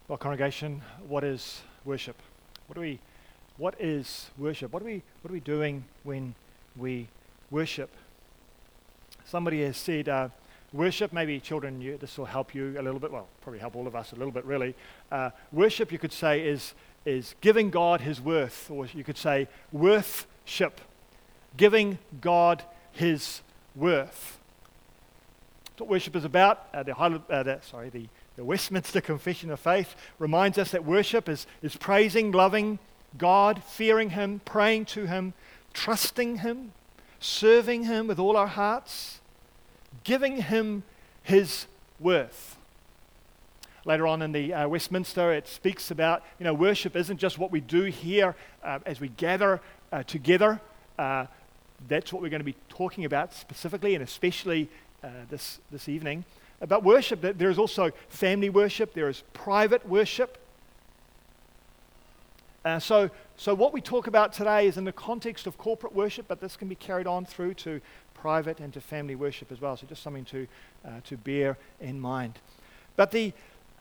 Well, congregation, what is worship? What is worship? What are we doing when we worship? Somebody has said, worship, maybe children, this will help you a little bit, well, probably help all of us a little bit really. Worship, you could say, is giving God his worth, or you could say worthship, giving God his worth. That's what worship is about. The Westminster Confession of Faith reminds us that worship is praising, loving God, fearing him, praying to him, trusting him, serving him with all our hearts, giving him his worth. Later on in the Westminster, it speaks about, worship isn't just what we do here as we gather together. That's what we're going to be talking about specifically and especially this evening. About worship, there is also family worship, there is private worship. So what we talk about today is in the context of corporate worship, but this can be carried on through to private and to family worship as well. So just something to bear in mind. But the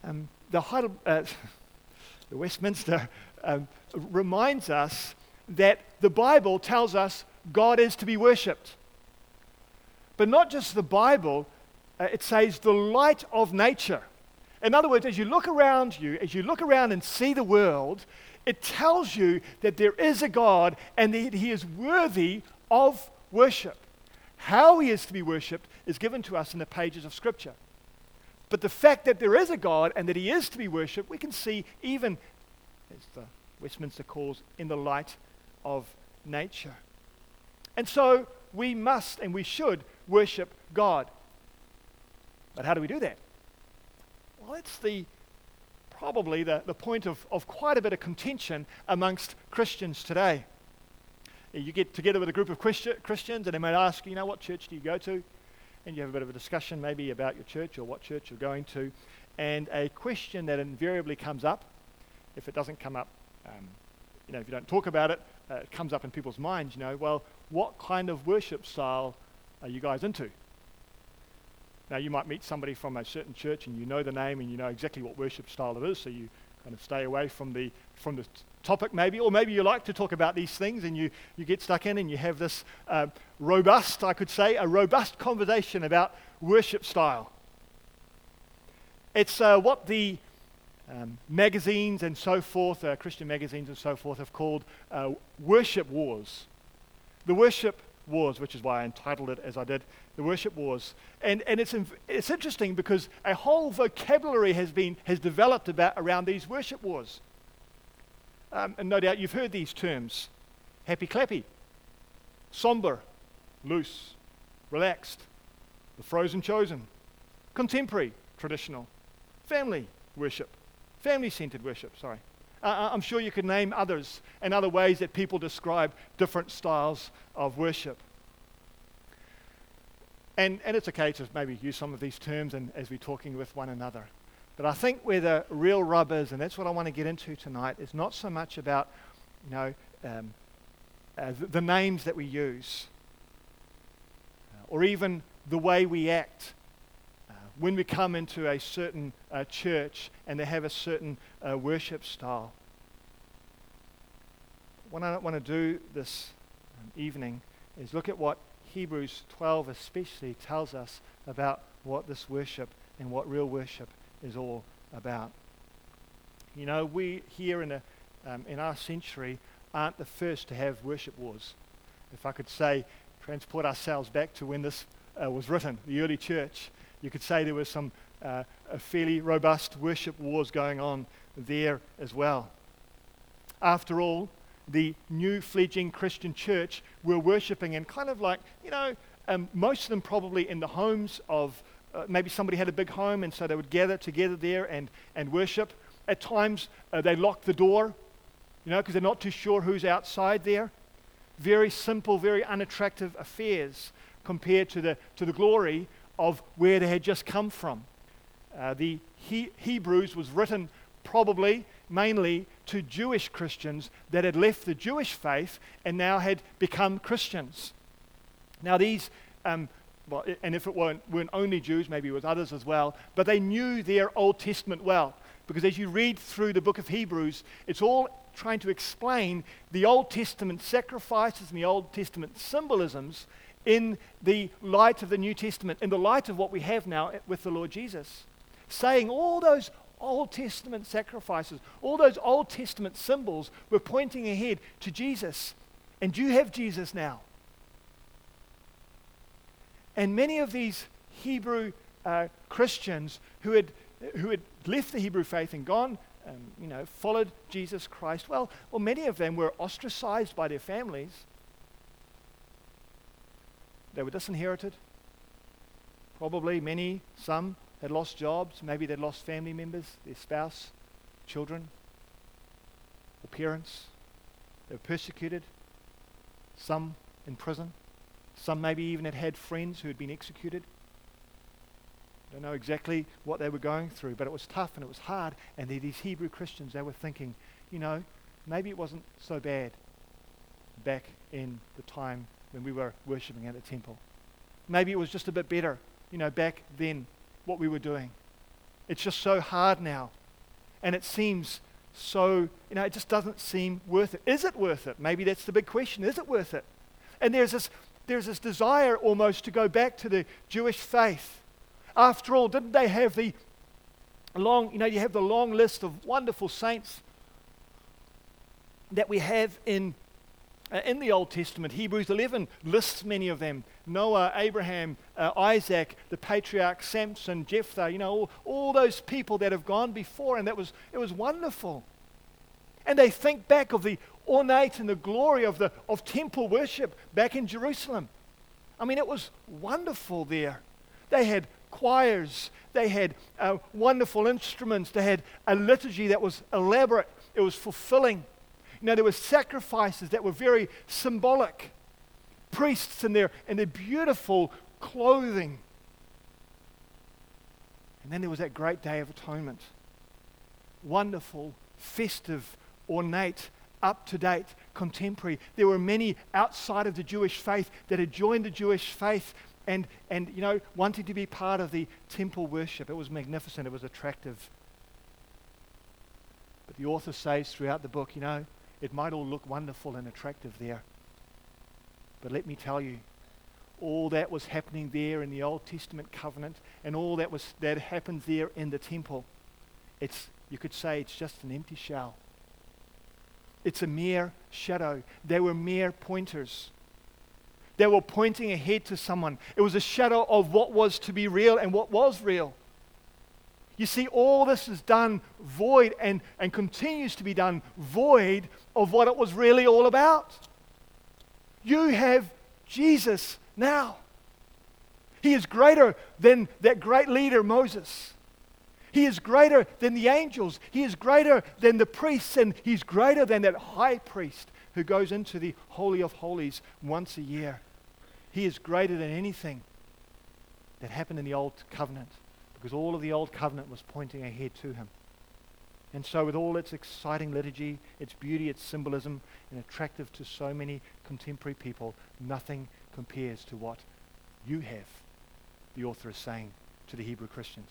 Westminster reminds us that the Bible tells us God is to be worshipped. But not just the Bible, it says the light of nature. In other words, as you look around and see the world, it tells you that there is a God and that he is worthy of worship. How he is to be worshipped is given to us in the pages of Scripture. But the fact that there is a God and that he is to be worshipped, we can see even, as the Westminster calls, in the light of nature. And so we must and we should worship God. But how do we do that? Well, it's probably the point of quite a bit of contention amongst Christians today. You get together with a group of Christians and they might ask, what church do you go to? And you have a bit of a discussion maybe about your church or what church you're going to. And a question that invariably comes up, if it doesn't come up, if you don't talk about it, it comes up in people's minds, well, what kind of worship style are you guys into? Now, you might meet somebody from a certain church and you know the name and you know exactly what worship style it is, so you kind of stay away from the topic maybe, or maybe you like to talk about these things and you get stuck in and you have this robust conversation about worship style. It's what the magazines and so forth, Christian magazines and so forth, have called worship wars. The worship wars, which is why I entitled it as I did, the worship wars. And it's interesting because a whole vocabulary has developed around these worship wars. And no doubt you've heard these terms: happy clappy, somber, loose, relaxed, the frozen chosen, contemporary, traditional, family-centered worship, I'm sure you could name others and other ways that people describe different styles of worship. And it's okay to maybe use some of these terms as we're talking with one another. But I think where the real rub is, and that's what I want to get into tonight, is not so much about the names that we use or even the way we act when we come into a certain church and they have a certain worship style. What I want to do this evening is look at what Hebrews 12 especially tells us about what this worship and what real worship is all about. We here in our century aren't the first to have worship wars. If I could say, transport ourselves back to when this was written, the early church, you could say there was some a fairly robust worship wars going on there as well. After all, the new fledgling Christian church were worshipping in kind of like, most of them probably in the homes of, maybe somebody had a big home and so they would gather together there and worship. At times they locked the door, because they're not too sure who's outside there. Very simple, very unattractive affairs compared to the glory of where they had just come from. The Hebrews was written probably mainly to Jewish Christians that had left the Jewish faith and now had become Christians. Now these, and if it weren't only Jews, maybe it was others as well, but they knew their Old Testament well. Because as you read through the book of Hebrews, it's all trying to explain the Old Testament sacrifices and the Old Testament symbolisms in the light of the New Testament, in the light of what we have now with the Lord Jesus. Saying all those Old Testament sacrifices, all those Old Testament symbols were pointing ahead to Jesus. And you have Jesus now. And many of these Hebrew Christians who had left the Hebrew faith and gone, followed Jesus Christ, well, many of them were ostracized by their families. They were disinherited. Probably some had lost jobs. Maybe they'd lost family members, their spouse, children, or parents. They were persecuted. Some in prison. Some maybe even had friends who had been executed. Don't know exactly what they were going through, but it was tough and it was hard. And these Hebrew Christians, they were thinking, maybe it wasn't so bad back in the time when we were worshipping at the temple. Maybe it was just a bit better, back then, what we were doing. It's just so hard now. And it seems so, it just doesn't seem worth it. Is it worth it? Maybe that's the big question. Is it worth it? And there's this desire almost to go back to the Jewish faith. After all, didn't they have the long, you have the long list of wonderful saints that we have in the Old Testament. Hebrews 11 lists many of them. Noah, Abraham, Isaac, the patriarch Samson, Jephthah, all those people that have gone before, and it was wonderful. And they think back of the ornate and the glory of temple worship back in Jerusalem. I mean, it was wonderful there. They had choirs, they had wonderful instruments, they had a liturgy that was elaborate, it was fulfilling. There were sacrifices that were very symbolic. Priests in their beautiful clothing. And then there was that great Day of Atonement. Wonderful, festive, ornate, up-to-date, contemporary. There were many outside of the Jewish faith that had joined the Jewish faith and wanting to be part of the temple worship. It was magnificent. It was attractive. But the author says throughout the book, it might all look wonderful and attractive there. But let me tell you, all that was happening there in the Old Testament covenant and all that happened there in the temple, you could say it's just an empty shell. It's a mere shadow. They were mere pointers. They were pointing ahead to someone. It was a shadow of what was to be real and what was real. You see, all this is done void and continues to be done void of what it was really all about. You have Jesus now. He is greater than that great leader, Moses. He is greater than the angels. He is greater than the priests, and he's greater than that high priest who goes into the Holy of Holies once a year. He is greater than anything that happened in the Old Covenant, because all of the Old Covenant was pointing ahead to him. And so with all its exciting liturgy, its beauty, its symbolism, and attractive to so many contemporary people, nothing compares to what you have, the author is saying to the Hebrew Christians.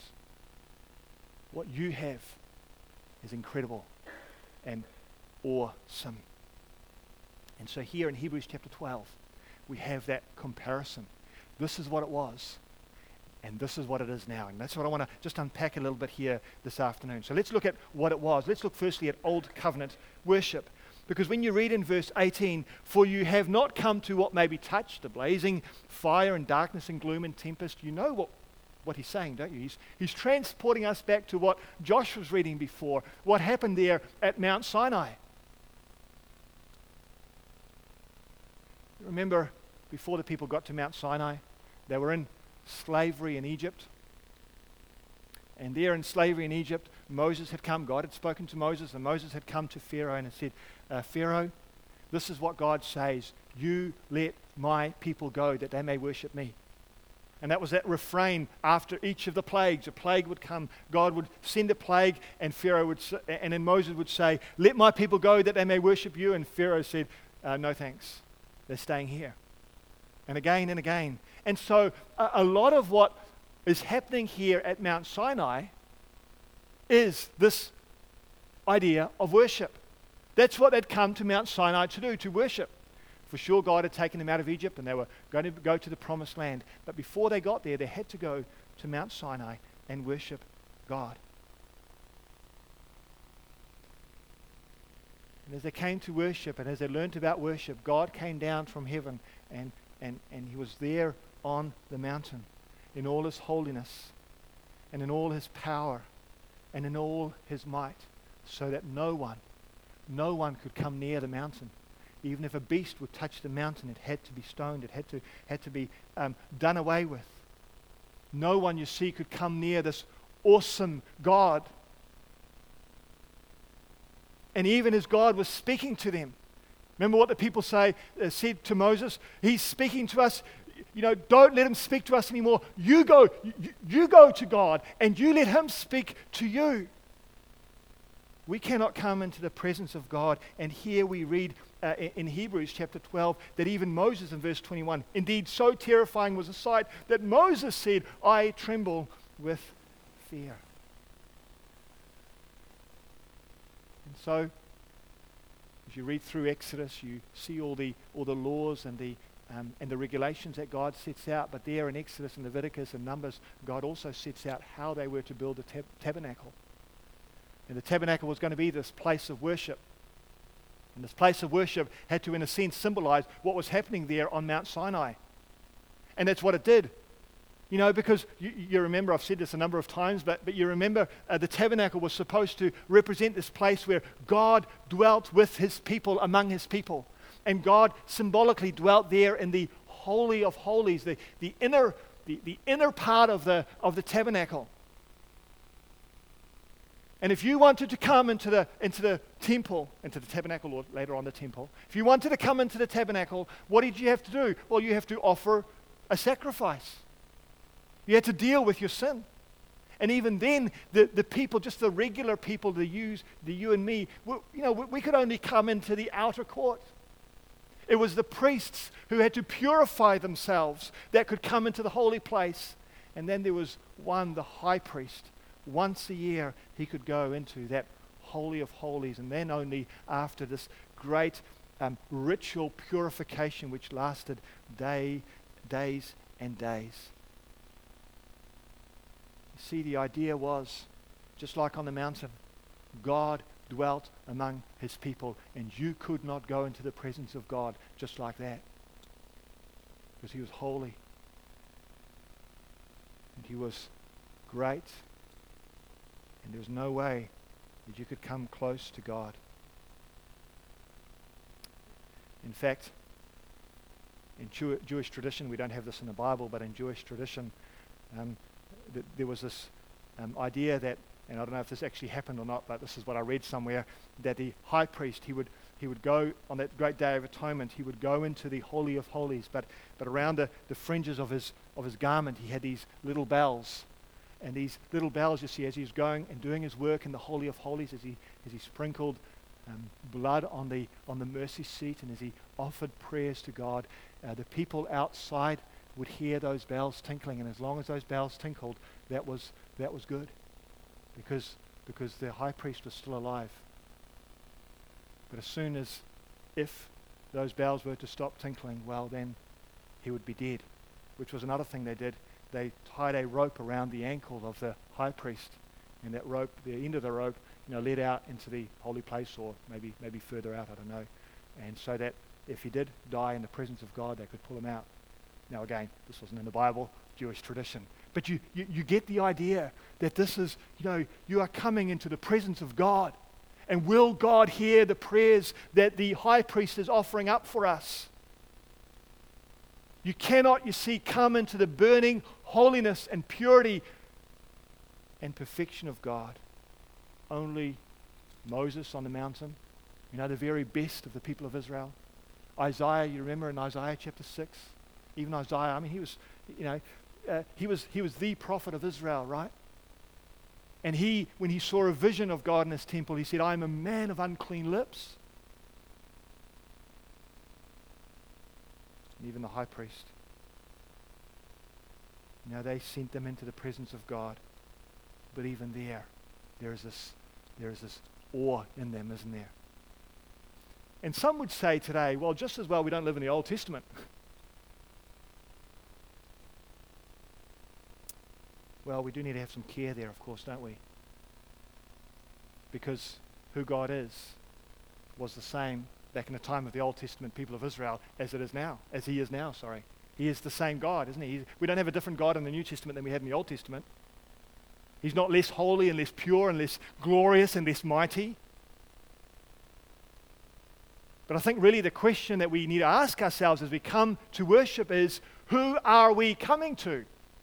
What you have is incredible and awesome. And so here in Hebrews chapter 12, we have that comparison. This is what it was, and this is what it is now. And that's what I want to just unpack a little bit here this afternoon. So let's look at what it was. Let's look firstly at Old Covenant worship. Because when you read in verse 18, for you have not come to what may be touched, the blazing fire and darkness and gloom and tempest, you know what he's saying, don't you? He's transporting us back to what Josh was reading before, what happened there at Mount Sinai. Remember, before the people got to Mount Sinai, they were in slavery in Egypt. And there in slavery in Egypt, Moses had come. God had spoken to Moses, and Moses had come to Pharaoh and had said, Pharaoh, this is what God says. You let my people go that they may worship me. And that was that refrain after each of the plagues. A plague would come. God would send a plague, and then Moses would say, let my people go that they may worship you. And Pharaoh said, no thanks. They're staying here. And again and again. And so a lot of what is happening here at Mount Sinai is this idea of worship. That's what they'd come to Mount Sinai to do, to worship. For sure, God had taken them out of Egypt and they were going to go to the promised land. But before they got there, they had to go to Mount Sinai and worship God. And as they came to worship and as they learned about worship, God came down from heaven and he was there on the mountain in all his holiness and in all his power and in all his might, so that no one could come near the mountain. Even if a beast would touch the mountain, it had to be stoned. It had to be done away with. No one, you see, could come near this awesome God. And even as God was speaking to them, remember what the people said to Moses? He's speaking to us. Don't let him speak to us anymore. You go to God and you let him speak to you. We cannot come into the presence of God. And here we read in Hebrews chapter 12 that even Moses in verse 21, indeed so terrifying was the sight that Moses said, I tremble with fear. And so, as you read through Exodus, you see all the laws and the regulations that God sets out. But there in Exodus and Leviticus and Numbers, God also sets out how they were to build the tabernacle. And the tabernacle was going to be this place of worship. And this place of worship had to, in a sense, symbolize what was happening there on Mount Sinai. And that's what it did. Because you remember, I've said this a number of times, but you remember the tabernacle was supposed to represent this place where God dwelt with his people, among his people. And God symbolically dwelt there in the Holy of Holies, the inner part of the tabernacle. And if you wanted to come into the temple, into the tabernacle, or later on the temple, if you wanted to come into the tabernacle, what did you have to do? Well, you have to offer a sacrifice. You had to deal with your sin. And even then, the people, just the regular people, you and me, we could only come into the outer court. It was the priests who had to purify themselves that could come into the holy place. And then there was one, the high priest. Once a year, he could go into that Holy of Holies, and then only after this great ritual purification which lasted days and days. You see, the idea was, just like on the mountain, God dwelt among his people, and you could not go into the presence of God just like that, because he was holy, and he was great, and there was no way that you could come close to God. In fact, in Jewish tradition, we don't have this in the Bible, but in Jewish tradition, there was this idea that, and I don't know if this actually happened or not, but this is what I read somewhere, that the high priest, he would go on that great day of atonement, he would go into the Holy of Holies, but around the fringes of his garment, he had these little bells. And these little bells, you see, as he's going and doing his work in the Holy of Holies, as he sprinkled blood on the mercy seat, and as he offered prayers to God, the people outside would hear those bells tinkling, and as long as those bells tinkled, that was good, because the high priest was still alive. But as soon as, if those bells were to stop tinkling, well, then he would be dead, which was another thing they did. They tied a rope around the ankle of the high priest, and that rope, the end of the rope, led out into the holy place, or maybe further out, I don't know. And so that if he did die in the presence of God, they could pull him out. Now again, this wasn't in the Bible, Jewish tradition. But you get the idea that this is, you are coming into the presence of God. And will God hear the prayers that the high priest is offering up for us? You cannot, you see, come into the burning holiness and purity and perfection of God. Only Moses on the mountain, the very best of the people of Israel. Isaiah, you remember in Isaiah chapter 6? Even Isaiah, he was, he was the prophet of Israel, right? And when he saw a vision of God in his temple, he said, I am a man of unclean lips. And even the high priest, they sent them into the presence of God. But even there, there is this awe in them, isn't there? And some would say today, well, just as well we don't live in the Old Testament. Well, we do need to have some care there, of course, don't we? Because who God is was the same back in the time of the Old Testament people of Israel as He is now. He is the same God, isn't He? We don't have a different God in the New Testament than we had in the Old Testament. He's not less holy and less pure and less glorious and less mighty. But I think really the question that we need to ask ourselves as we come to worship is, who are we coming to?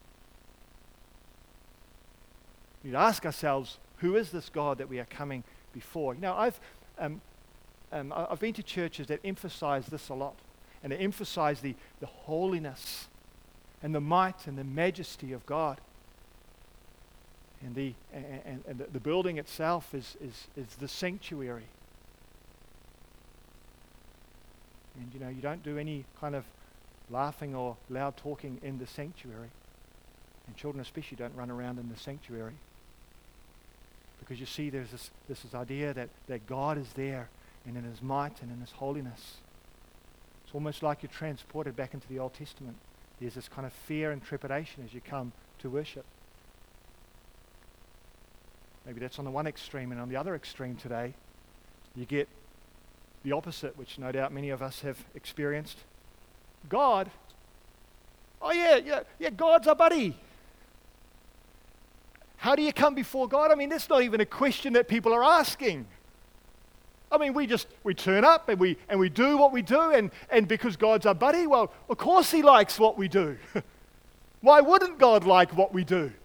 We need to ask ourselves, who is this God that we are coming before? Now, I've been to churches that emphasize this a lot, and they emphasize the holiness and the might and the majesty of God. And the building itself is the sanctuary. And you don't do any kind of laughing or loud talking in the sanctuary. And children especially don't run around in the sanctuary. Because you see there's this idea that God is there and in His might and in His holiness. It's almost like you're transported back into the Old Testament. There's this kind of fear and trepidation as you come to worship. Maybe that's on the one extreme, and on the other extreme today, you get the opposite, which no doubt many of us have experienced. God, oh yeah, God's our buddy. How do you come before God? I mean, that's not even a question that people are asking. I mean, we turn up and we do what we do, and because God's our buddy, well, of course He likes what we do. Why wouldn't God like what we do?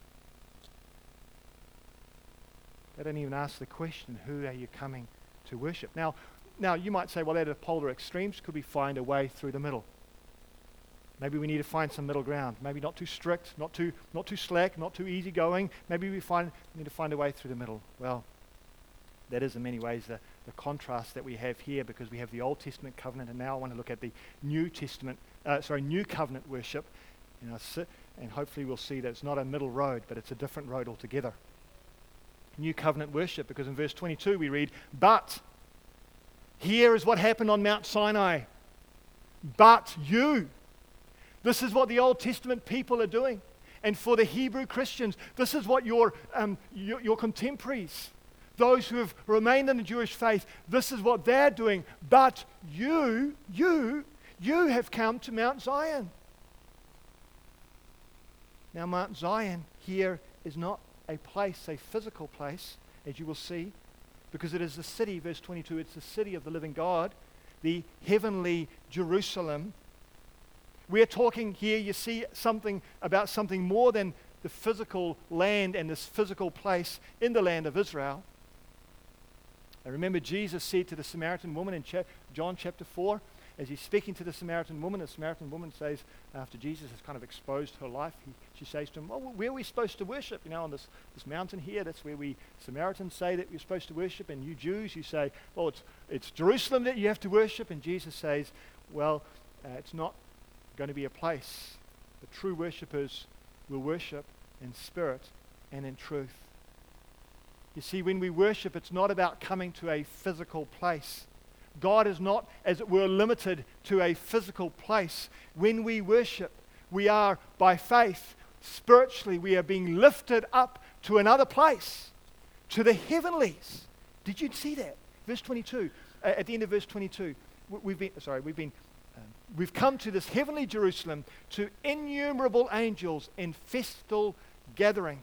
They don't even ask the question, who are you coming to worship? Now you might say, well, at the polar extremes, could we find a way through the middle? Maybe we need to find some middle ground. Maybe not too strict, not too slack, not too easygoing. Maybe we need to find a way through the middle. Well, that is in many ways the contrast that we have here, because we have the Old Testament covenant, and now I want to look at the New Covenant worship. And hopefully we'll see that it's not a middle road, but it's a different road altogether. New Covenant worship, because in verse 22 we read, but here is what happened on Mount Sinai. But you. This is what the Old Testament people are doing. And for the Hebrew Christians, this is what your contemporaries, those who have remained in the Jewish faith, this is what they're doing. But you have come to Mount Zion. Now, Mount Zion here is not a place, a physical place, as you will see, because it is the city, verse 22, it's the city of the living God, the heavenly Jerusalem. We're talking here, you see, something more than the physical land and this physical place in the land of Israel. I remember Jesus said to the Samaritan woman in John chapter 4, as he's speaking to the Samaritan woman says, after Jesus has kind of exposed her life, she says to him, well, where are we supposed to worship? On this mountain here, that's where we Samaritans say that we're supposed to worship, and you Jews, you say, well, it's Jerusalem that you have to worship. And Jesus says, well, it's not going to be a place. The true worshippers will worship in spirit and in truth. You see, when we worship, it's not about coming to a physical place. God is not, as it were, limited to a physical place. When we worship, we are, by faith, spiritually, we are being lifted up to another place, to the heavenlies. Did you see that? Verse 22, at the end of verse 22, we've come to this heavenly Jerusalem, to innumerable angels in festal gathering.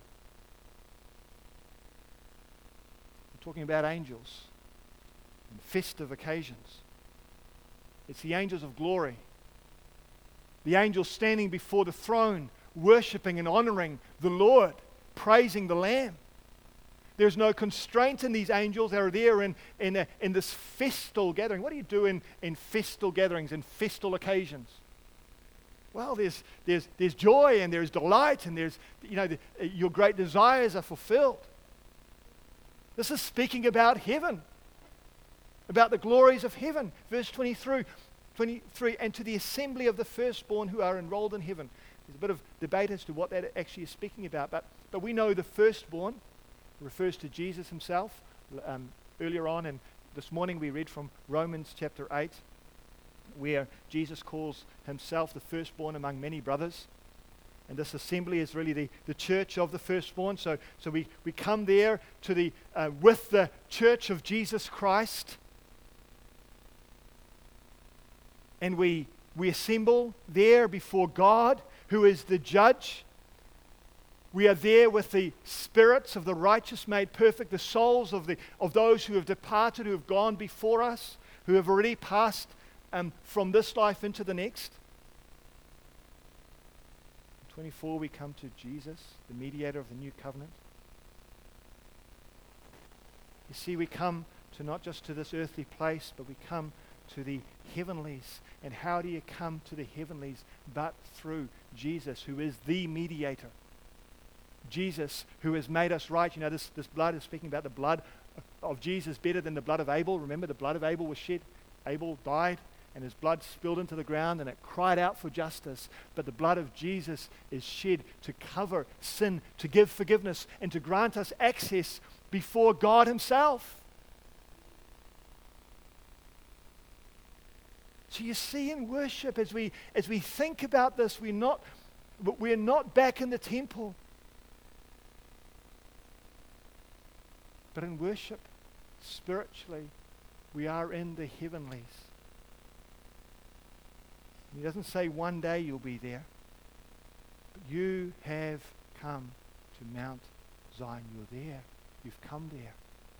I'm talking about angels and festive occasions. It's the angels of glory. The angels standing before the throne, worshipping and honoring the Lord, praising the Lamb. There's no constraint in these angels. They're there in this festal gathering. What do you do in festal gatherings, in festal occasions? Well, there's joy and there's delight and there's, your great desires are fulfilled. This is speaking about heaven, about the glories of heaven. Verse 23, and to the assembly of the firstborn who are enrolled in heaven. There's a bit of debate as to what that actually is speaking about, but we know the firstborn refers to Jesus himself. Earlier on, and this morning we read from Romans chapter 8, where Jesus calls himself the firstborn among many brothers. And this assembly is really the church of the firstborn. So we come there to with the church of Jesus Christ. And we assemble there before God, who is the judge. We are there with the spirits of the righteous made perfect, the souls of those who have departed, who have gone before us, who have already passed from this life into the next. 24, we come to Jesus, the mediator of the new covenant. You see, we come to not just to this earthly place, but we come to the heavenlies. And how do you come to the heavenlies but through Jesus, who is the mediator? Jesus, who has made us right. You know, this blood is speaking about the blood of Jesus better than the blood of Abel. Remember, the blood of Abel was shed. Abel died, and his blood spilled into the ground, and it cried out for justice. But the blood of Jesus is shed to cover sin, to give forgiveness, and to grant us access before God himself. So you see, in worship, as we think about this, we're not back in the temple. But in worship, spiritually, we are in the heavenlies. He doesn't say one day you'll be there, but you have come to Mount Zion. You're there. You've come there.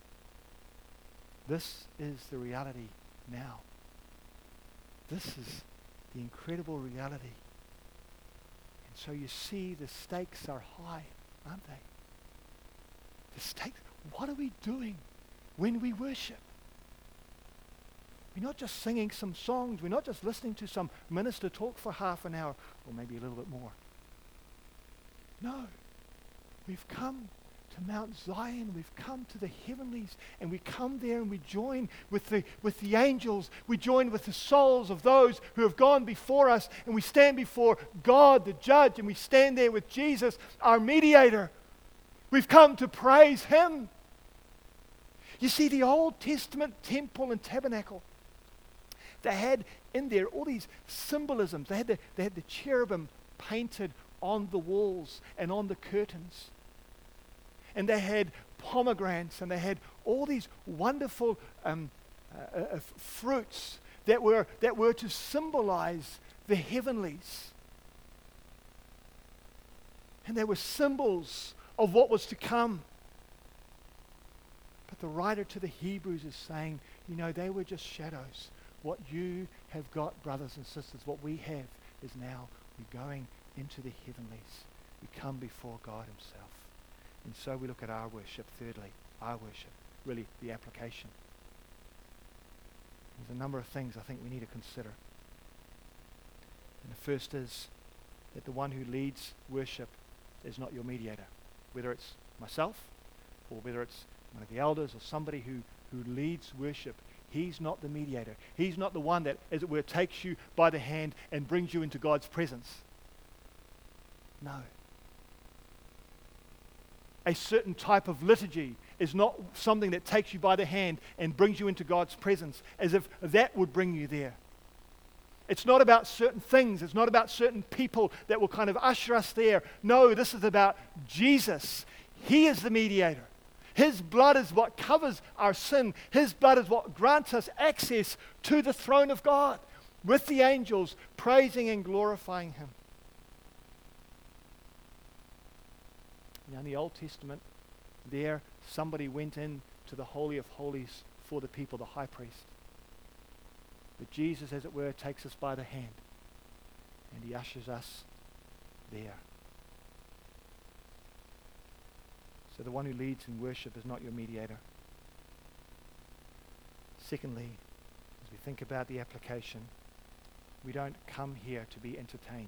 This is the reality now. This is the incredible reality. And so you see, the stakes are high, aren't they? The stakes. What are we doing when we worship? We're not just singing some songs. We're not just listening to some minister talk for half an hour, or maybe a little bit more. No. We've come to Mount Zion. We've come to the heavenlies, and we come there and we join with the angels. We join with the souls of those who have gone before us, and we stand before God, the judge, and we stand there with Jesus, our mediator. We've come to praise him. You see, the Old Testament temple and tabernacle, they had in there all these symbolisms. They had the cherubim painted on the walls and on the curtains. And they had pomegranates, and they had all these wonderful fruits that were to symbolize the heavenlies. And they were symbols of what was to come. But the writer to the Hebrews is saying, you know, they were just shadows. What you have got, brothers and sisters, what we have is now we're going into the heavenlies. We come before God himself. And so we look at our worship, thirdly, our worship, really the application. There's a number of things I think we need to consider. And the first is that the one who leads worship is not your mediator. Whether it's myself or whether it's one of the elders or somebody who leads worship, he's not the mediator. He's not the one that, as it were, takes you by the hand and brings you into God's presence. No. A certain type of liturgy is not something that takes you by the hand and brings you into God's presence, as if that would bring you there. It's not about certain things. It's not about certain people that will kind of usher us there. No, this is about Jesus. He is the mediator. His blood is what covers our sin. His blood is what grants us access to the throne of God with the angels praising and glorifying him. Now, in the Old Testament, there somebody went in to the Holy of Holies for the people, the high priest. But Jesus, as it were, takes us by the hand and he ushers us there. So the one who leads in worship is not your mediator. Secondly, as we think about the application, we don't come here to be entertained.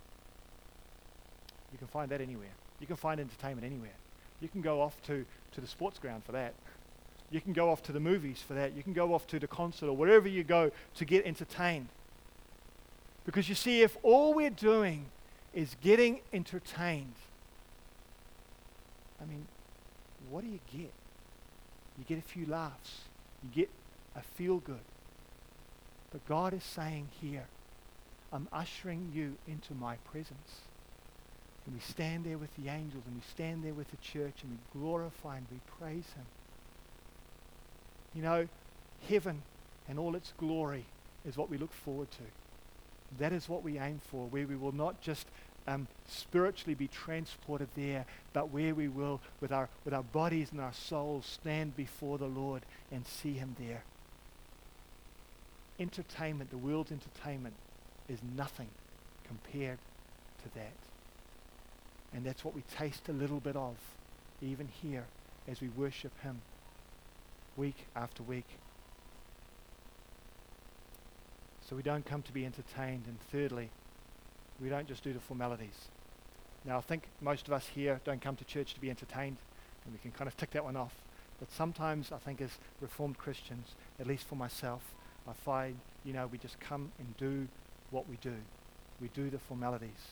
You can find that anywhere. You can find entertainment anywhere. You can go off to the sports ground for that. You can go off to the movies for that. You can go off to the concert or wherever you go to get entertained. Because you see, if all we're doing is getting entertained, I mean, what do you get? You get a few laughs. You get a feel good. But God is saying here, I'm ushering you into my presence. And we stand there with the angels, and we stand there with the church, and we glorify and we praise him. You know, heaven and all its glory is what we look forward to. That is what we aim for, where we will not just spiritually be transported there, but where we will, with our bodies and our souls, stand before the Lord and see him there. Entertainment, the world's entertainment, is nothing compared to that. And that's what we taste a little bit of, even here, as we worship him week after week. So we don't come to be entertained. And thirdly, we don't just do the formalities. Now, I think most of us here don't come to church to be entertained, and we can kind of tick that one off. But sometimes I think as Reformed Christians, at least for myself, I find, we just come and do what we do. We do the formalities.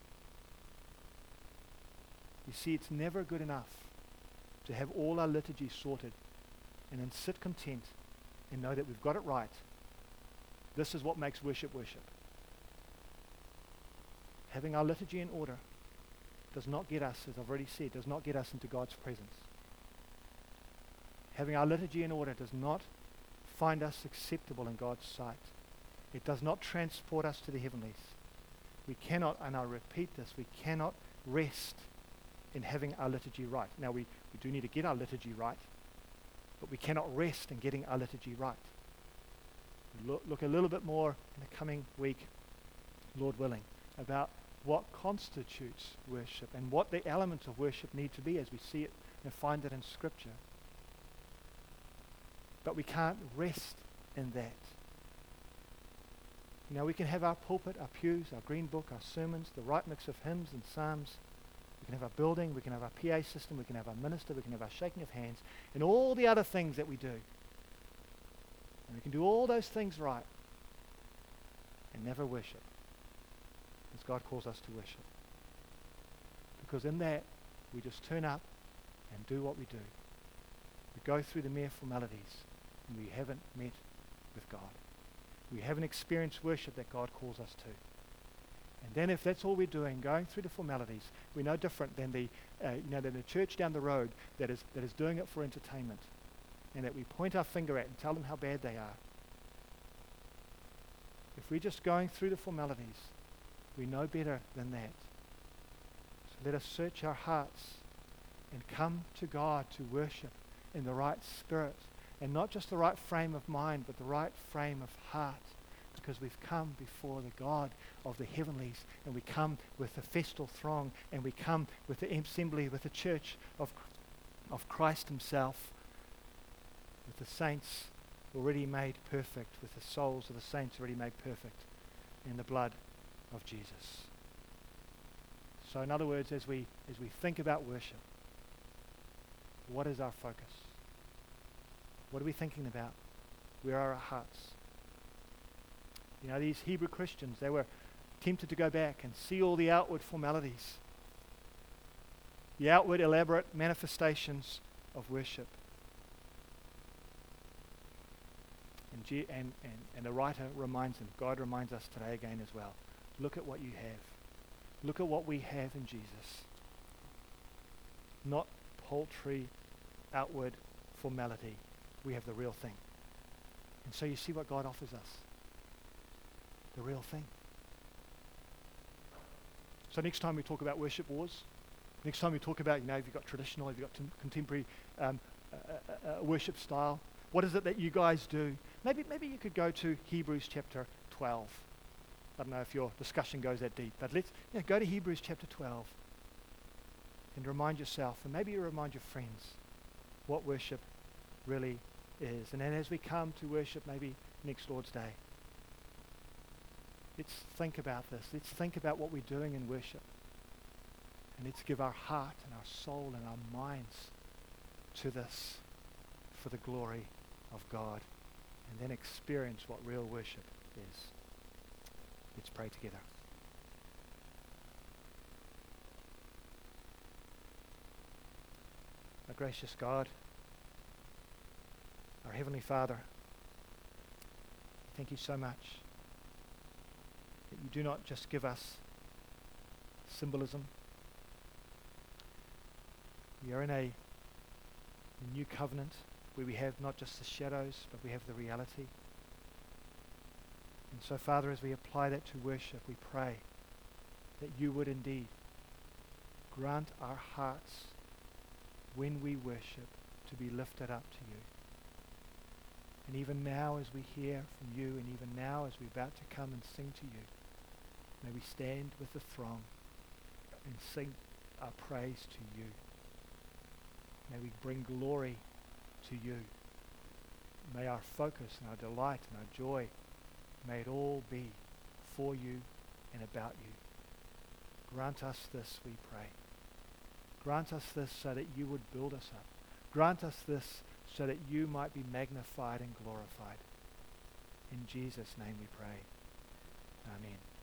You see, it's never good enough to have all our liturgy sorted and then sit content and know that we've got it right. This is what makes worship worship. Having our liturgy in order does not get us, as I've already said, does not get us into God's presence. Having our liturgy in order does not find us acceptable in God's sight. It does not transport us to the heavenlies. We cannot, and I repeat this, we cannot rest in having our liturgy right. Now, we do need to get our liturgy right, but we cannot rest in getting our liturgy right. We look a little bit more in the coming week, Lord willing, about what constitutes worship and what the elements of worship need to be as we see it and find it in Scripture. But we can't rest in that. We can have our pulpit, our pews, our green book, our sermons, the right mix of hymns and psalms. We can have our building, we can have our PA system, we can have our minister, we can have our shaking of hands, and all the other things that we do. And we can do all those things right and never worship as God calls us to worship. Because in that, we just turn up and do what we do. We go through the mere formalities, and we haven't met with God. We haven't experienced worship that God calls us to. And then if that's all we're doing, going through the formalities, we're no different than the church down the road that is doing it for entertainment, and that we point our finger at and tell them how bad they are. If we're just going through the formalities, we know better than that. So let us search our hearts and come to God to worship in the right spirit, and not just the right frame of mind, but the right frame of heart, because we've come before the God of the heavenlies, and we come with the festal throng, and we come with the assembly, with the church of Christ himself, with the saints already made perfect, with the souls of the saints already made perfect in the blood of Jesus. So in other words, as we think about worship, what is our focus? What are we thinking about? Where are our hearts? These Hebrew Christians, they were tempted to go back and see all the outward formalities, the outward elaborate manifestations of worship. And the writer reminds them, God reminds us today again as well, look at what you have. Look at what we have in Jesus. Not paltry, outward formality. We have the real thing. And so you see what God offers us. The real thing. So next time we talk about worship wars, next time we talk about, have you got traditional, have you got contemporary worship style, what is it that you guys do? Maybe you could go to Hebrews chapter 12. I don't know if your discussion goes that deep, but let's go to Hebrews chapter 12 and remind yourself, and maybe you remind your friends, what worship really is. And then as we come to worship, maybe next Lord's Day, let's think about this. Let's think about what we're doing in worship. And let's give our heart and our soul and our minds to this for the glory of God. And then experience what real worship is. Let's pray together. Our gracious God, our Heavenly Father, thank you so much that you do not just give us symbolism. We are in a new covenant where we have not just the shadows, but we have the reality. And so, Father, as we apply that to worship, we pray that you would indeed grant our hearts when we worship to be lifted up to you. And even now as we hear from you, and even now as we're about to come and sing to you, may we stand with the throng and sing our praise to you. May we bring glory to you. May our focus and our delight and our joy, may it all be for you and about you. Grant us this, we pray. Grant us this so that you would build us up. Grant us this so that you might be magnified and glorified. In Jesus' name we pray. Amen.